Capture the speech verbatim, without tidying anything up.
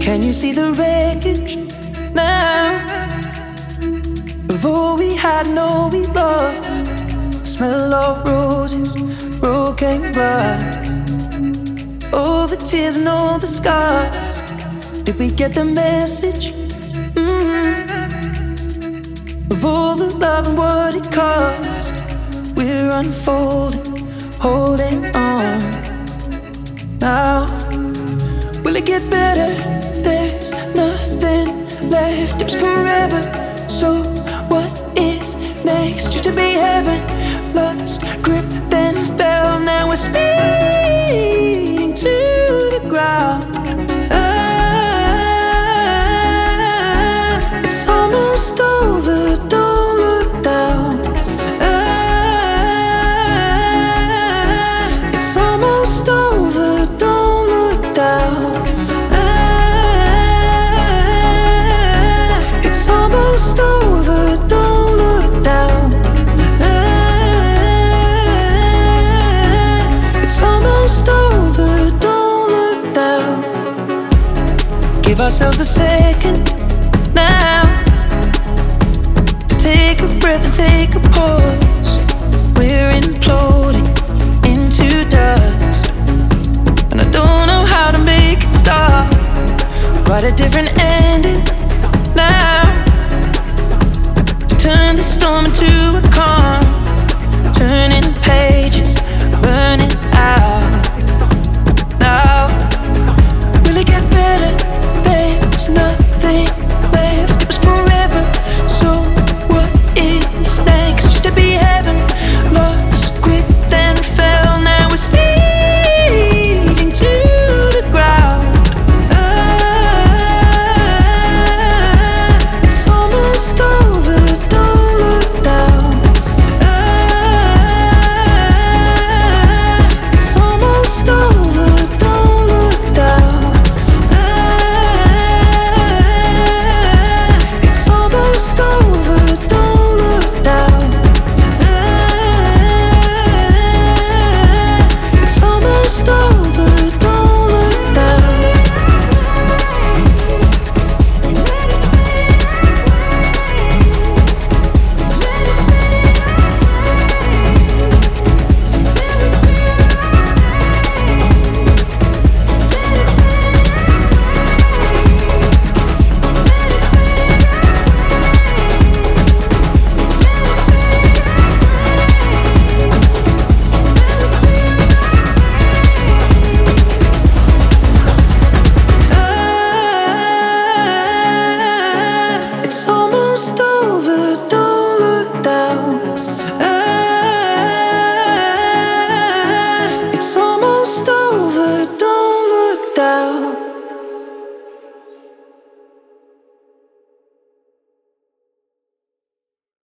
Can you see the wreckage now of all we had and all we lost? The smell of roses, broken glass, all the tears and all the scars. Did we get the message? Mm-hmm. Of all the love and what it cost. We're unfolding, holding on. Now, will it get better? There's nothing left, it was forever. So what is next? Used to be heaven, lost grip, then fell. Now we're speeding to the ground. Ah, it's almost over, don't look down. Ah, it's almost over, don't look down. Almost over, don't look down. Ah, it's almost over, don't look down. Give ourselves a second now to take a breath and take a pause. We're imploding into dust, and I don't know how to make it stop. Write a different ending now, turn the storm into